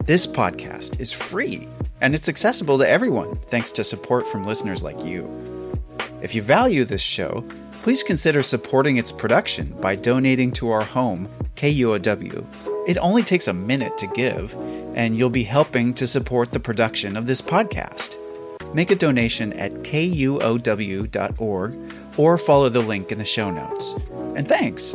This podcast is free, and it's accessible to everyone thanks to support from listeners like you. If you value this show, please consider supporting its production by donating to our home, KUOW. It only takes a minute to give, and you'll be helping to support the production of this podcast. Make a donation at kuow.org or follow the link in the show notes. And thanks!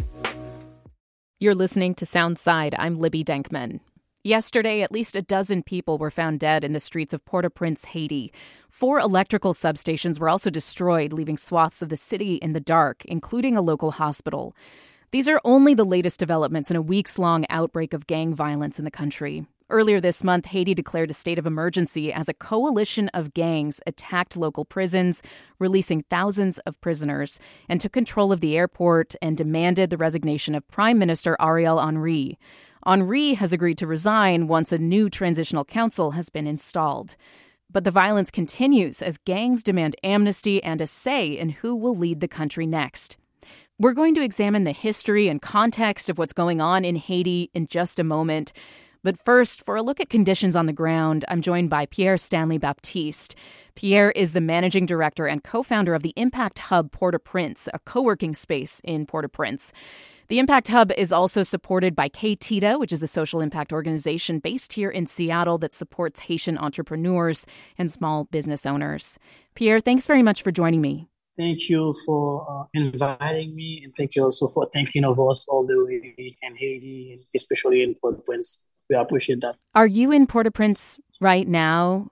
You're listening to Soundside. I'm Libby Denkman. Yesterday, at least a dozen people were found dead in the streets of Port-au-Prince, Haiti. 4 electrical substations were also destroyed, leaving swaths of the city in the dark, including a local hospital. These are only the latest developments in a weeks-long outbreak of gang violence in the country. Earlier this month, Haiti declared a state of emergency as a coalition of gangs attacked local prisons, releasing thousands of prisoners, and took control of the airport and demanded the resignation of Prime Minister Ariel Henry. Henry has agreed to resign once a new transitional council has been installed. But the violence continues as gangs demand amnesty and a say in who will lead the country next. We're going to examine the history and context of what's going on in Haiti in just a moment. But first, for a look at conditions on the ground, I'm joined by Pierre Stanley Baptiste. Pierre is the managing director and co-founder of the Impact Hub Port-au-Prince, a co-working space in Port-au-Prince. The Impact Hub is also supported by KTITA, which is a social impact organization based here in Seattle that supports Haitian entrepreneurs and small business owners. Pierre, thanks very much for joining me. Thank you for inviting me, and thank you also for thinking of us all the way in Haiti, especially in Port-au-Prince. We appreciate that. Are you in Port-au-Prince right now?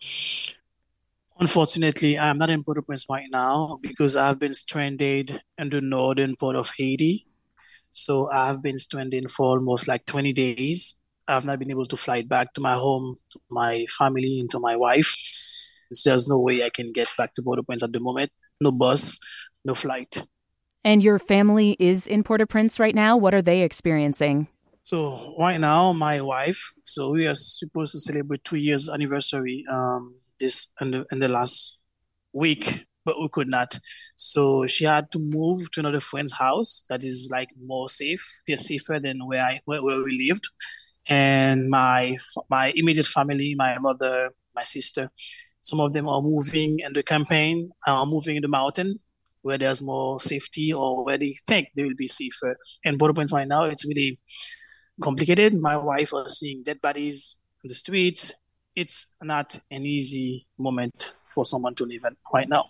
Unfortunately, I'm not in Port-au-Prince right now because I've been stranded in the northern part of Haiti. So I've been stranded for almost like 20 days. I've not been able to fly back to my home, to my family, and to my wife. There's no way I can get back to Port-au-Prince at the moment. No bus, no flight. And your family is in Port-au-Prince right now? What are they experiencing? So right now, my wife, so we are supposed to celebrate 2 years anniversary this in the last week, but we could not. So she had to move to another friend's house that is like more safe, safer than where we lived. And my immediate family, my mother, my sister, some of them are moving in the campaign, are moving in the mountain where there's more safety or where they think they will be safer. And Port-au-Prince right now, it's really complicated. My wife was seeing dead bodies in the streets. It's not an easy moment for someone to live in right now.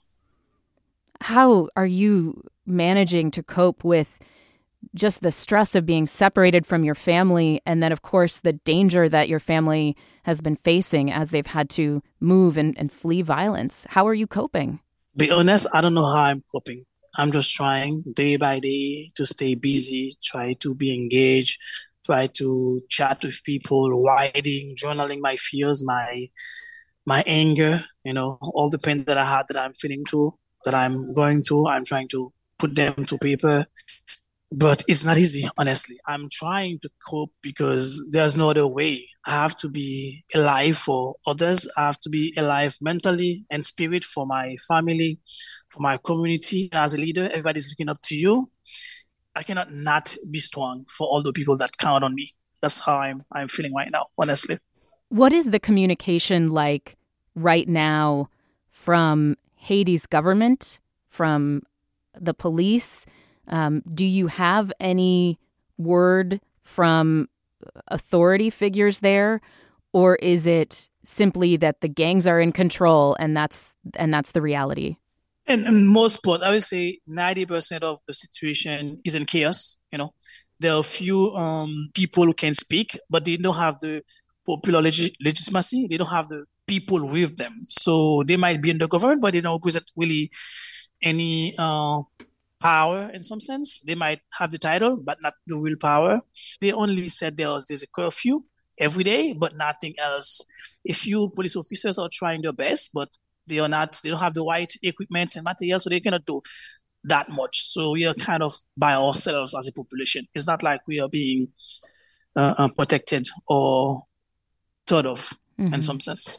How are you managing to cope with just the stress of being separated from your family and then, of course, the danger that your family has been facing as they've had to move and flee violence? How are you coping? Be honest, I don't know how I'm coping. I'm just trying day by day to stay busy, try to be engaged, try to chat with people, writing, journaling my fears, my anger, all the pain that I had, that I'm feeling through, that I'm going through. I'm trying to put them to paper, but it's not easy, honestly. I'm trying to cope because there's no other way. I have to be alive for others. I have to be alive mentally and spirit for my family, for my community. As a leader, everybody's looking up to you. I cannot not be strong for all the people that count on me. That's how I'm feeling right now, honestly. What is the communication like right now from Haiti's government, from the police? Do you have any word from authority figures there, or is it simply that the gangs are in control and that's the reality? In most part, I would say 90% of the situation is in chaos. There are a few people who can speak, but they don't have the popular legitimacy. They don't have the people with them. So they might be in the government, but they don't represent really any power in some sense. They might have the title, but not the real power. They only said there's a curfew every day, but nothing else. A few police officers are trying their best, but they don't have the right equipment and materials, so they cannot do that much. So we are kind of by ourselves as a population. It's not like we are being protected or thought of in some sense.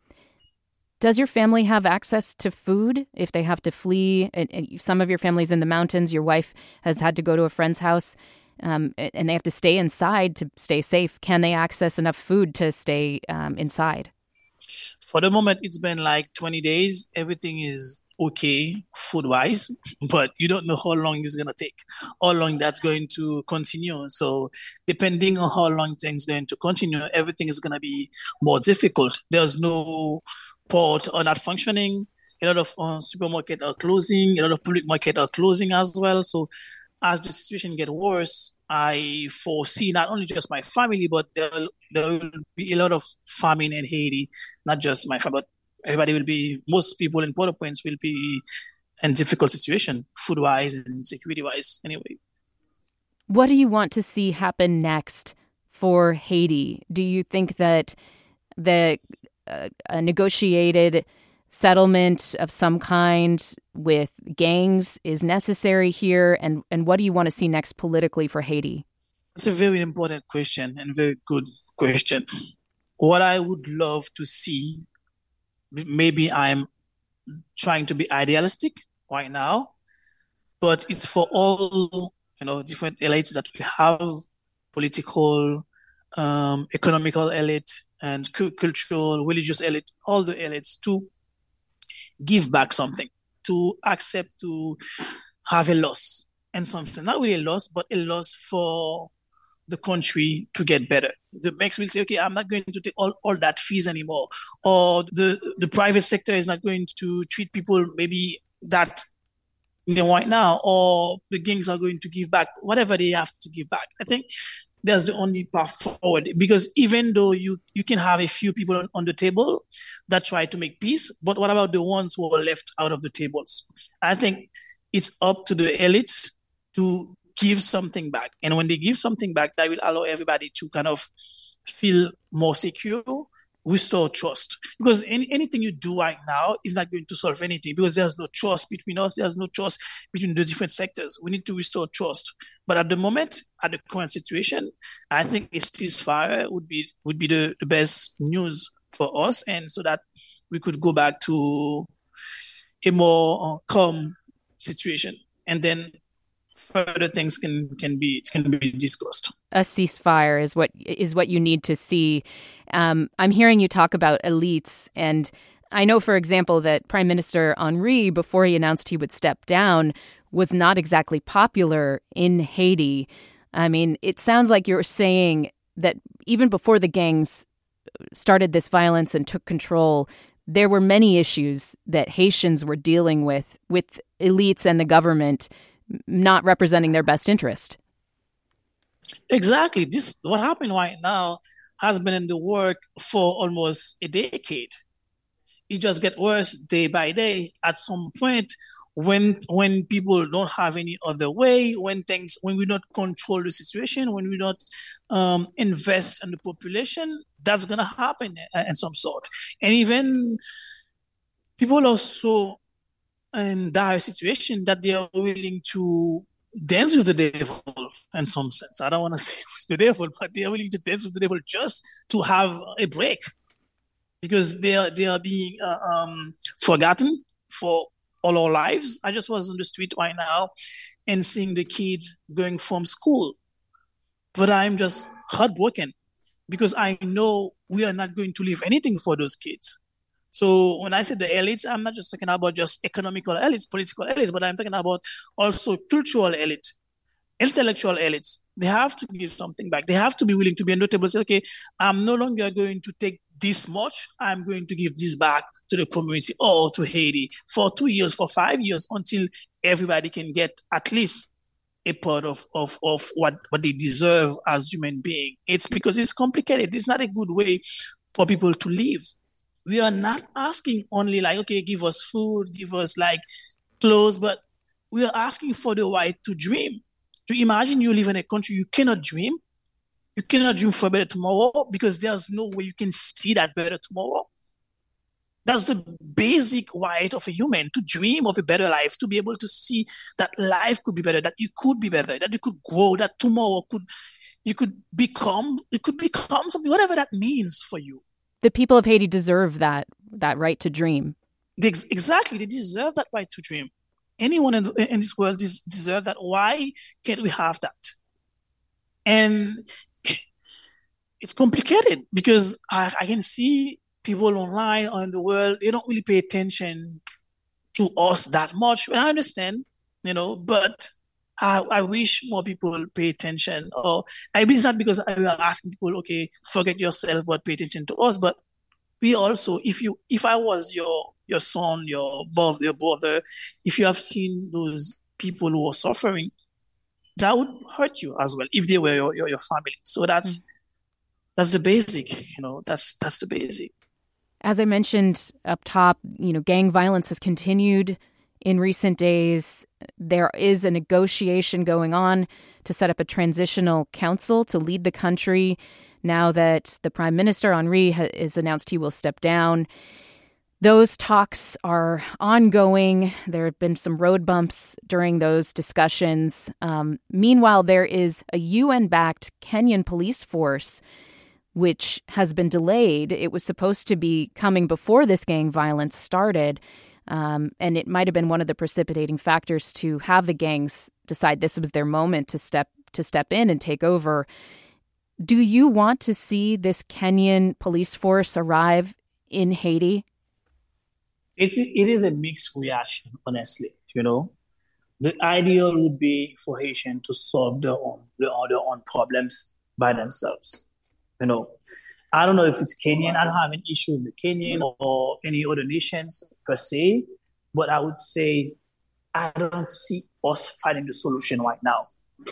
Does your family have access to food if they have to flee? And some of your family's in the mountains. Your wife has had to go to a friend's house. and they have to stay inside to stay safe. Can they access enough food to stay inside? For the moment, it's been like 20 days. Everything is okay food-wise, but you don't know how long it's going to take, how long that's going to continue. So depending on how long things are going to continue, everything is going to be more difficult. There's no port are not functioning. A lot of supermarkets are closing. A lot of public markets are closing as well. So as the situation gets worse, I foresee not only just my family, but there will be a lot of famine in Haiti. Not just my family, but everybody will be, most people in Port-au-Prince will be in difficult situation, food-wise and security-wise anyway. What do you want to see happen next for Haiti? Do you think that a negotiated settlement of some kind with gangs is necessary here? And what do you want to see next politically for Haiti? It's a very important question and very good question. What I would love to see, maybe I'm trying to be idealistic right now, but it's for all, different elites that we have, political, economical elite and cultural, religious elite, all the elites to give back something, to accept to have a loss and something, not really a loss, but a loss for the country to get better. The banks will say, okay, I'm not going to take all that fees anymore. Or the private sector is not going to treat people maybe that right now, or the gangs are going to give back whatever they have to give back. I think that's the only path forward, because even though you can have a few people on the table that try to make peace, but what about the ones who are left out of the tables? I think it's up to the elite to give something back. And when they give something back, that will allow everybody to kind of feel more secure, restore trust. Because anything you do right now is not going to solve anything, because there's no trust between us. There's no trust between the different sectors. We need to restore trust. But at the moment, at the current situation, I think a ceasefire would be the best news for us, and so that we could go back to a more calm situation, and then further things can be discussed. A ceasefire is what you need to see. I'm hearing you talk about elites, and I know, for example, that Prime Minister Henry, before he announced he would step down, was not exactly popular in Haiti. I mean, it sounds like you're saying that even before the gangs started this violence and took control, there were many issues that Haitians were dealing with elites and the government not representing their best interest. Exactly. This, what happened right now, has been in the work for almost a decade. It just gets worse day by day. At some point, when people don't have any other way, when we don't control the situation, when we don't invest in the population, that's gonna happen in some sort. And even people are so in dire situation that they are willing to dance with the devil in some sense. I don't want to say with the devil, but they are willing to dance with the devil just to have a break, because they are being forgotten for all our lives. I just was on the street right now and seeing the kids going from school, but I'm just heartbroken, because I know we are not going to leave anything for those kids. So when I say the elites, I'm not just talking about just economical elites, political elites, but I'm talking about also cultural elite, intellectual elites. They have to give something back. They have to be willing to be on the table and say, okay, I'm no longer going to take this much. I'm going to give this back to the community or to Haiti for 2 years, for 5 years, until everybody can get at least a part of what they deserve as human beings. It's because it's complicated. It's not a good way for people to live. We are not asking only like, okay, give us food, give us like clothes, but we are asking for the right to dream. To imagine you live in a country you cannot dream. You cannot dream for a better tomorrow, because there's no way you can see that better tomorrow. That's the basic right of a human, to dream of a better life, to be able to see that life could be better, that you could be better, that you could grow, that tomorrow you could become something, whatever that means for you. The people of Haiti deserve that right to dream. Exactly. They deserve that right to dream. Anyone in this world deserves that. Why can't we have that? And it's complicated because I can see people online or in the world, they don't really pay attention to us that much. I understand, but I wish more people pay attention. Or maybe it's not because I are asking people, okay, forget yourself, but pay attention to us. But we also, if I was your son, your brother, if you have seen those people who are suffering, that would hurt you as well if they were your family. So that's the basic, that's the basic. As I mentioned up top, gang violence has continued in recent days. There is a negotiation going on to set up a transitional council to lead the country now that the Prime Minister, Henri, has announced he will step down. Those talks are ongoing. There have been some road bumps during those discussions. Meanwhile, there is a UN-backed Kenyan police force which has been delayed. It was supposed to be coming before this gang violence started, and it might have been one of the precipitating factors to have the gangs decide this was their moment to step in and take over. Do you want to see this Kenyan police force arrive in Haiti? It is a mixed reaction, honestly. The ideal would be for Haitians to solve their own problems by themselves. I don't know if it's Kenyan. I don't have an issue with the Kenyan or any other nations per se, but I would say I don't see us finding the solution right now.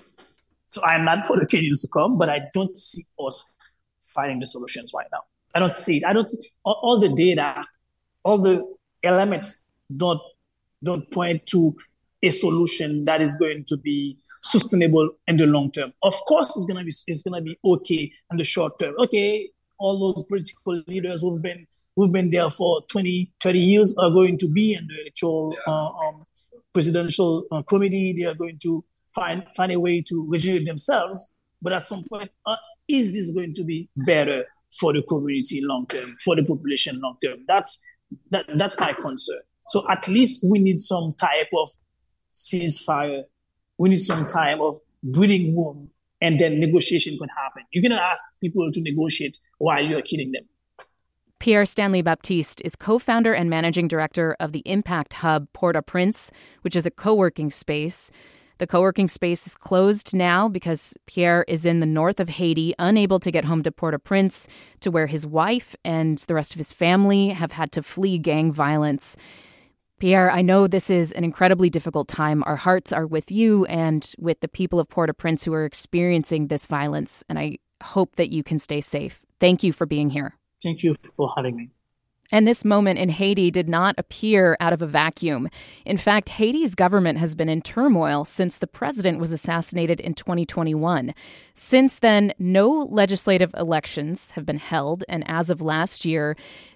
So I'm not for the Kenyans to come, but I don't see us finding the solutions right now. I don't see it. I don't see all the data, all the elements don't point to a solution that is going to be sustainable in the long term. Of course, it's gonna be okay in the short term. Okay, all those political leaders who've been there for 20, 30 years are going to be in the actual presidential committee. They are going to find a way to regenerate themselves. But at some point, is this going to be better for the community long term, for the population long term? That's my concern. So at least we need some type of ceasefire. We need some time of breathing room, and then negotiation can happen. You cannot ask people to negotiate while you're killing them. Pierre Stanley Baptiste is co-founder and managing director of the Impact Hub Port-au-Prince, which is a co-working space. The co-working space is closed now because Pierre is in the north of Haiti, unable to get home to Port-au-Prince, to where his wife and the rest of his family have had to flee gang violence. Pierre, I know this is an incredibly difficult time. Our hearts are with you and with the people of Port-au-Prince who are experiencing this violence, and I hope that you can stay safe. Thank you for being here. Thank you for having me. And this moment in Haiti did not appear out of a vacuum. In fact, Haiti's government has been in turmoil since the president was assassinated in 2021. Since then, no legislative elections have been held, and as of last year,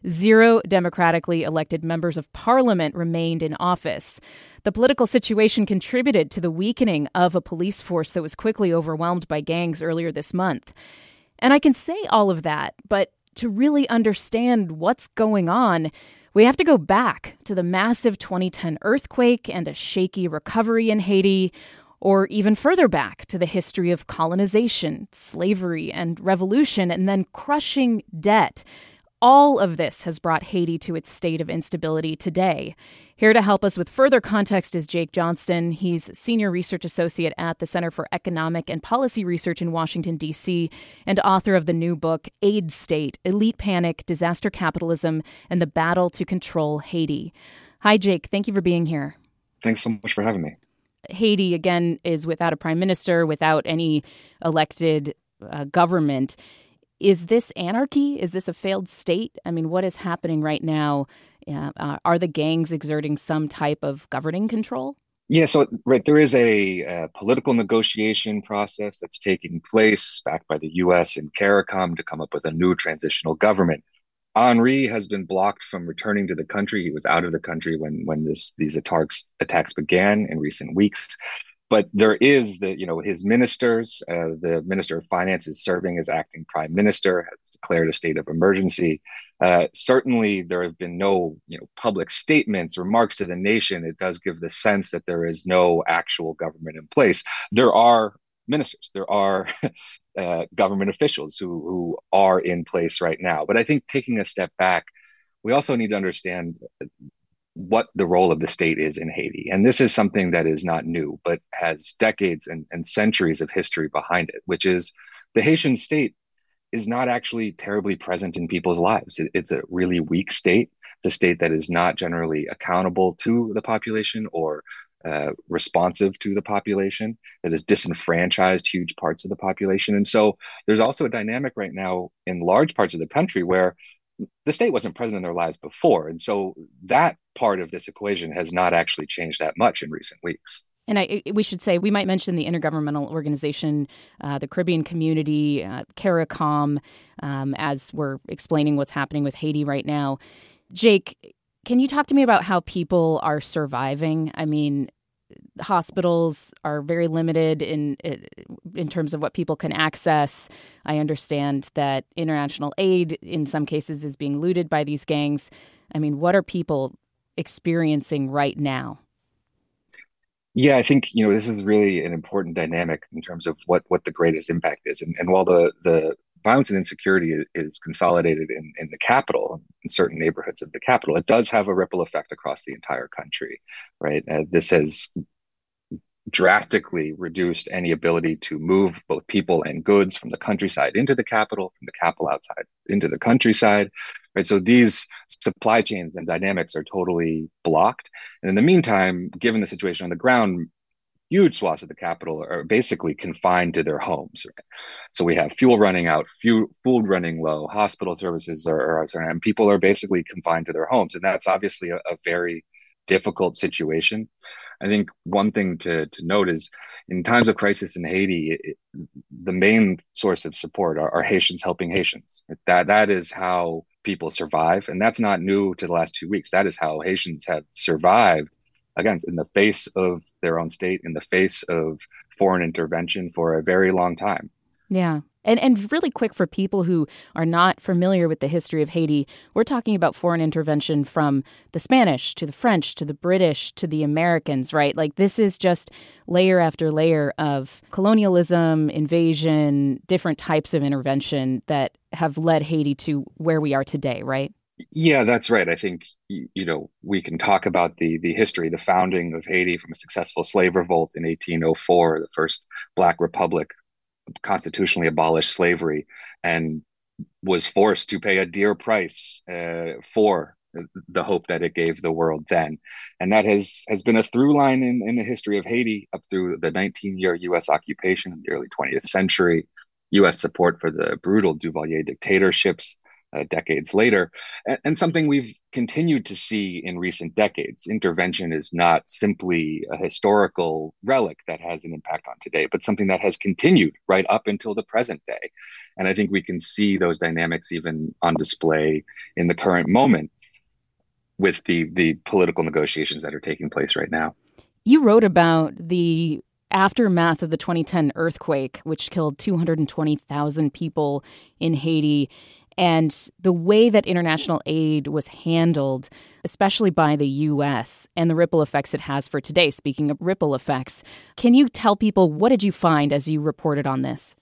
0 democratically elected members of parliament remained in office. The political situation contributed to the weakening of a police force that was quickly overwhelmed by gangs earlier this month. And I can say all of that, but to really understand what's going on, we have to go back to the massive 2010 earthquake and a shaky recovery in Haiti, or even further back to the history of colonization, slavery, and revolution, and then crushing debt. All of this has brought Haiti to its state of instability today. Here to help us with further context is Jake Johnston. He's Senior Research Associate at the Center for Economic and Policy Research in Washington, D.C., and author of the new book, Aid State, Elite Panic, Disaster Capitalism, and the Battle to Control Haiti. Hi, Jake. Thank you for being here. Thanks so much for having me. Haiti, again, is without a prime minister, without any elected government. Is this anarchy? Is this a failed state? I mean, what is happening right now? Are the gangs exerting some type of governing control? Yeah, so there is a political negotiation process that's taking place backed by the U.S. and CARICOM to come up with a new transitional government. Henri has been blocked from returning to the country. He was out of the country when these attacks began in recent weeks. But there is his ministers, the Minister of Finance is serving as acting prime minister, has declared a state of emergency. Certainly, there have been no public statements, remarks to the nation. It does give the sense that there is no actual government in place. There are ministers. There are government officials who are in place right now. But I think taking a step back, we also need to understand what the role of the state is in Haiti. And this is something that is not new, but has decades and centuries of history behind it, which is the Haitian state is not actually terribly present in people's lives. It's a really weak state. It's a state that is not generally accountable to the population or responsive to the population, that has disenfranchised huge parts of the population. And so there's also a dynamic right now in large parts of the country where the state wasn't present in their lives before. And so that part of this equation has not actually changed that much in recent weeks. And we should say, we might mention the intergovernmental organization, the Caribbean Community, CARICOM, as we're explaining what's happening with Haiti right now. Jake, can you talk to me about how people are surviving? I mean, hospitals are very limited in terms of what people can access. I understand that international aid in some cases is being looted by these gangs. I mean, what are people experiencing right now? Yeah, I think, this is really an important dynamic in terms of what the greatest impact is. And while the violence and insecurity is consolidated in the capital, in certain neighborhoods of the capital, it does have a ripple effect across the entire country, right? This has drastically reduced any ability to move both people and goods from the countryside into the capital, from the capital outside into the countryside, right? So these supply chains and dynamics are totally blocked. And in the meantime, given the situation on the ground, huge swaths of the capital are basically confined to their homes. Right? So we have fuel running out, food running low, hospital services and people are basically confined to their homes. And that's obviously a very difficult situation. I think one thing to note is in times of crisis in Haiti, the main source of support are Haitians helping Haitians. That is how people survive. And that's not new to the last 2 weeks. That is how Haitians have survived, again, in the face of their own state, in the face of foreign intervention for a very long time. Yeah. And really quick, for people who are not familiar with the history of Haiti, we're talking about foreign intervention from the Spanish to the French to the British to the Americans, right? Like, this is just layer after layer of colonialism, invasion, different types of intervention that have led Haiti to where we are today, right? Yeah, that's right. I think, we can talk about the history, the founding of Haiti from a successful slave revolt in 1804, the first Black Republic, constitutionally abolished slavery and was forced to pay a dear price for the hope that it gave the world then. And that has been a through line in the history of Haiti up through the 19-year U.S. occupation in the early 20th century, U.S. support for the brutal Duvalier dictatorships decades later, and something we've continued to see in recent decades. Intervention is not simply a historical relic that has an impact on today, but something that has continued right up until the present day. And I think we can see those dynamics even on display in the current moment with the political negotiations that are taking place right now. You wrote about the aftermath of the 2010 earthquake, which killed 220,000 people in Haiti, and the way that international aid was handled, especially by the U.S., and the ripple effects it has for today. Speaking of ripple effects, can you tell people, what did you find as you reported on this?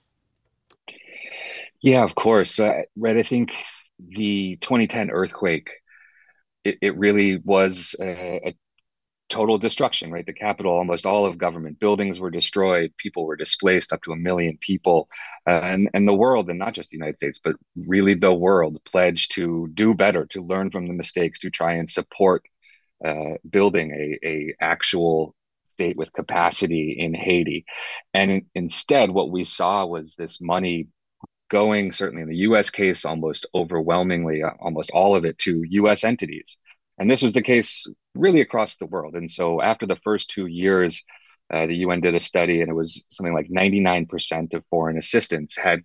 Yeah, of course. Right. I think the 2010 earthquake, it really was a total destruction, right? The capital, almost all of government buildings were destroyed. People were displaced, up to 1 million people. And the world, and not just the United States, but really the world, pledged to do better, to learn from the mistakes, to try and support building a actual state with capacity in Haiti. And instead, what we saw was this money going, certainly in the U.S. case, almost overwhelmingly, almost all of it, to U.S. entities. And this was the case really across the world. And so after the first 2 years, the UN did a study, and it was something like 99% of foreign assistance had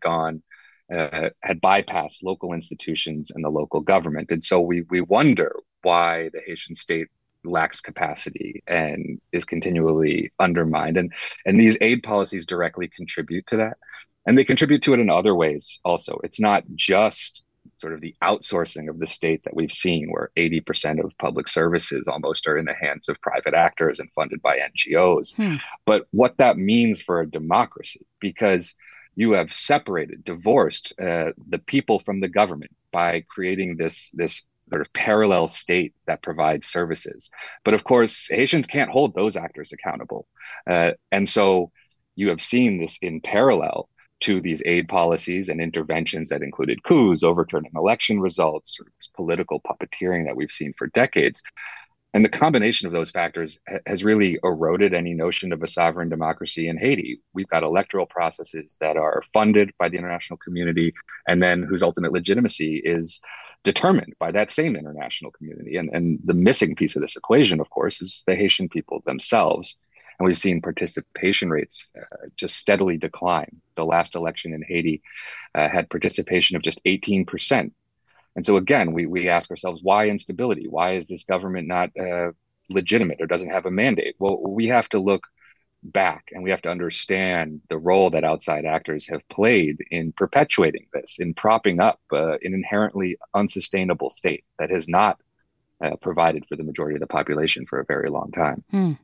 bypassed local institutions and the local government. And so we wonder why the Haitian state lacks capacity and is continually undermined. And these aid policies directly contribute to that. And they contribute to it in other ways also. It's not just sort of the outsourcing of the state that we've seen, where 80% of public services almost are in the hands of private actors and funded by NGOs. But what that means for a democracy, because you have separated, divorced the people from the government by creating this sort of parallel state that provides services. But of course, Haitians can't hold those actors accountable. And so you have seen this in parallel to these aid policies and interventions that included coups, overturning election results, sort of this political puppeteering that we've seen for decades. And the combination of those factors has really eroded any notion of a sovereign democracy in Haiti. We've got electoral processes that are funded by the international community and then whose ultimate legitimacy is determined by that same international community. And the missing piece of this equation, of course, is the Haitian people themselves. And we've seen participation rates just steadily decline. The last election in Haiti had participation of just 18%. And so again, we ask ourselves, why instability? Why is this government not legitimate or doesn't have a mandate? Well, we have to look back and we have to understand the role that outside actors have played in perpetuating this, in propping up an inherently unsustainable state that has not provided for the majority of the population for a very long time.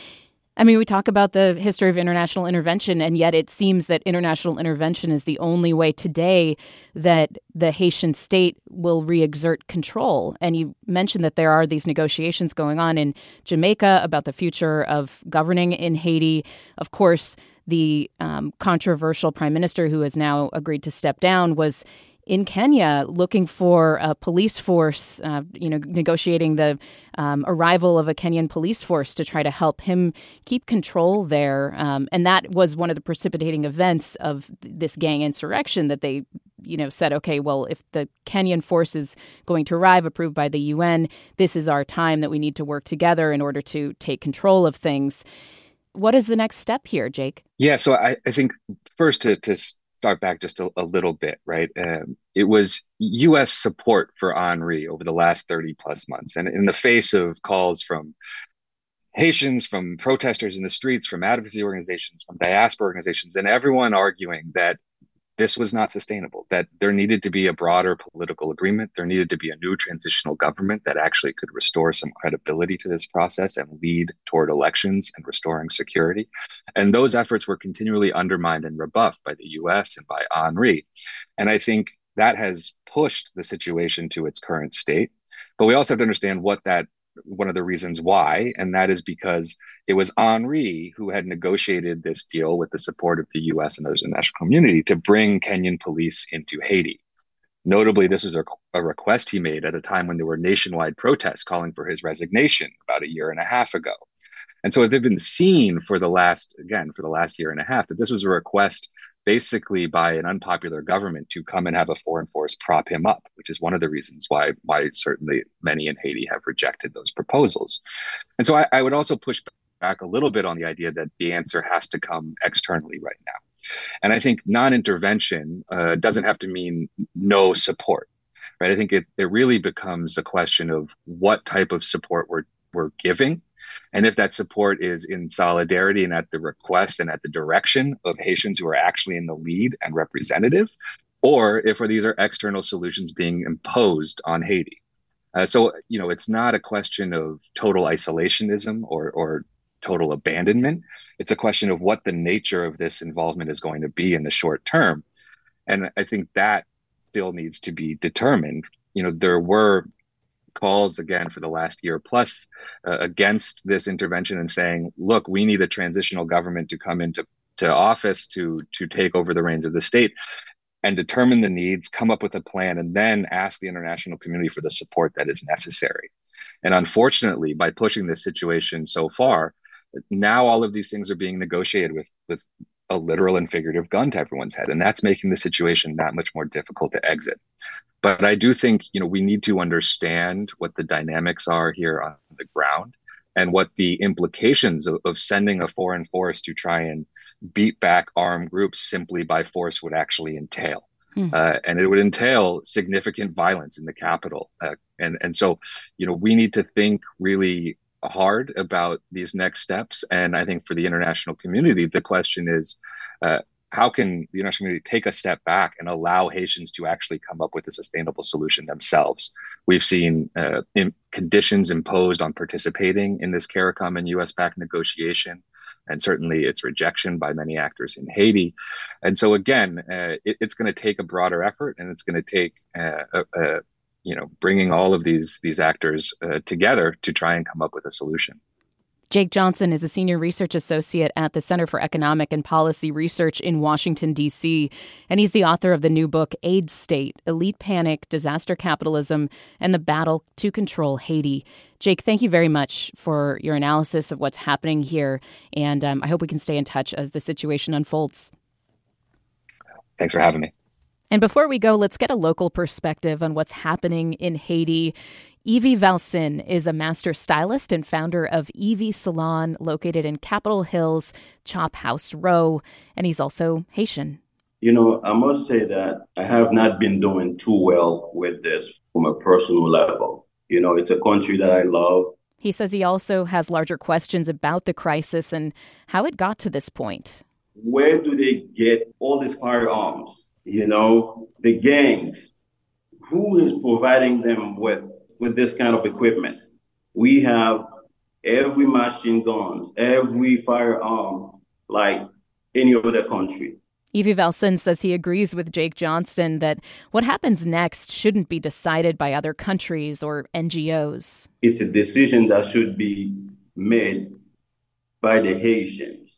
I mean, we talk about the history of international intervention, and yet it seems that international intervention is the only way today that the Haitian state will re-exert control. And you mentioned that there are these negotiations going on in Jamaica about the future of governing in Haiti. Of course, the controversial prime minister who has now agreed to step down was in Kenya looking for a police force, negotiating the arrival of a Kenyan police force to try to help him keep control there. And that was one of the precipitating events of this gang insurrection that they, said, okay, well, if the Kenyan force is going to arrive, approved by the UN, this is our time that we need to work together in order to take control of things. What is the next step here, Jake? Yeah, so I think first to start back just a little bit, right? It was U.S. support for Henri over the last 30 plus months. And in the face of calls from Haitians, from protesters in the streets, from advocacy organizations, from diaspora organizations, and everyone arguing that this was not sustainable, that there needed to be a broader political agreement. There needed to be a new transitional government that actually could restore some credibility to this process and lead toward elections and restoring security. And those efforts were continually undermined and rebuffed by the US and by Henri. And I think that has pushed the situation to its current state. But we also have to understand one of the reasons why, and that is because it was Henri who had negotiated this deal with the support of the US and others in the international community to bring Kenyan police into Haiti. Notably, this was a request he made at a time when there were nationwide protests calling for his resignation about a year and a half ago. And so they've been seen for the last year and a half that this was a request basically by an unpopular government to come and have a foreign force prop him up, which is one of the reasons why certainly many in Haiti have rejected those proposals. And so I would also push back a little bit on the idea that the answer has to come externally right now. And I think non-intervention doesn't have to mean no support, right? I think it really becomes a question of what type of support we're giving. And if that support is in solidarity and at the request and at the direction of Haitians who are actually in the lead and representative, or if these are external solutions being imposed on Haiti. So it's not a question of total isolationism or total abandonment. It's a question of what the nature of this involvement is going to be in the short term. And I think that still needs to be determined. There were calls again for the last year plus against this intervention and saying, look, we need a transitional government to come into office to take over the reins of the state and determine the needs, come up with a plan, and then ask the international community for the support that is necessary. And unfortunately, by pushing this situation so far, now all of these things are being negotiated with a literal and figurative gun to everyone's head. And that's making the situation that much more difficult to exit. But I do think, we need to understand what the dynamics are here on the ground and what the implications of sending a foreign force to try and beat back armed groups simply by force would actually entail. And it would entail significant violence in the capital. And so, we need to think really hard about these next steps. And I think for the international community, the question is, how can the international community take a step back and allow Haitians to actually come up with a sustainable solution themselves? We've seen conditions imposed on participating in this CARICOM and US-backed negotiation, and certainly its rejection by many actors in Haiti. And so again, it's going to take a broader effort, and it's going to take bringing all of these actors together to try and come up with a solution. Jake Johnson is a senior research associate at the Center for Economic and Policy Research in Washington, D.C., and he's the author of the new book, Aid State, Elite Panic, Disaster Capitalism, and the Battle to Control Haiti. Jake, thank you very much for your analysis of what's happening here, and I hope we can stay in touch as the situation unfolds. Thanks for having me. And before we go, let's get a local perspective on what's happening in Haiti. Evie Valsin is a master stylist and founder of Evie Salon, located in Capitol Hill's Chop House Row, and he's also Haitian. I must say that I have not been doing too well with this from a personal level. It's a country that I love. He says he also has larger questions about the crisis and how it got to this point. Where do they get all these firearms? The gangs, who is providing them with this kind of equipment? We have every machine guns, every firearm, like any other country. Evie Valsin says he agrees with Jake Johnson that what happens next shouldn't be decided by other countries or NGOs. It's a decision that should be made by the Haitians.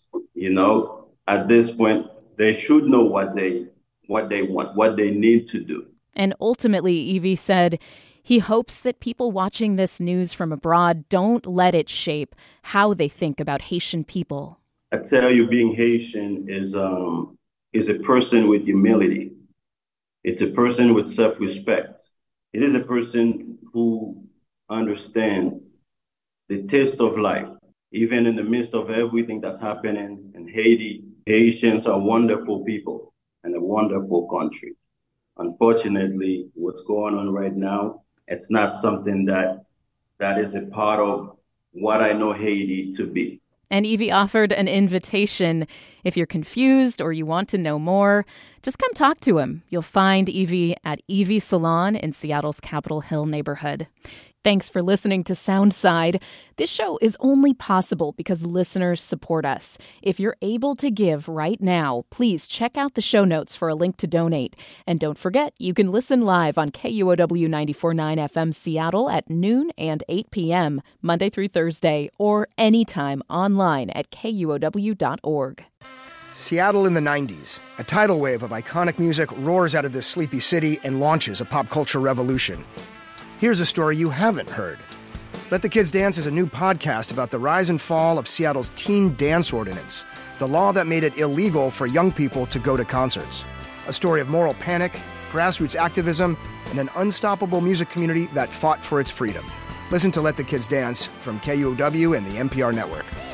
At this point, they should know what they want, what they need to do. And ultimately, Evie said he hopes that people watching this news from abroad don't let it shape how they think about Haitian people. I tell you, being Haitian is a person with humility. It's a person with self-respect. It is a person who understands the taste of life. Even in the midst of everything that's happening in Haiti, Haitians are wonderful people and a wonderful country. Unfortunately, what's going on right now, it's not something that is a part of what I know Haiti to be. And Evie offered an invitation. If you're confused or you want to know more, just come talk to him. You'll find Evie at Evie Salon in Seattle's Capitol Hill neighborhood. Thanks for listening to Soundside. This show is only possible because listeners support us. If you're able to give right now, please check out the show notes for a link to donate. And don't forget, you can listen live on KUOW 94.9 FM Seattle at noon and 8 p.m., Monday through Thursday, or anytime online at KUOW.org. Seattle in the 90s. A tidal wave of iconic music roars out of this sleepy city and launches a pop culture revolution. Here's a story you haven't heard. Let the Kids Dance is a new podcast about the rise and fall of Seattle's teen dance ordinance, the law that made it illegal for young people to go to concerts. A story of moral panic, grassroots activism, and an unstoppable music community that fought for its freedom. Listen to Let the Kids Dance from KUOW and the NPR Network.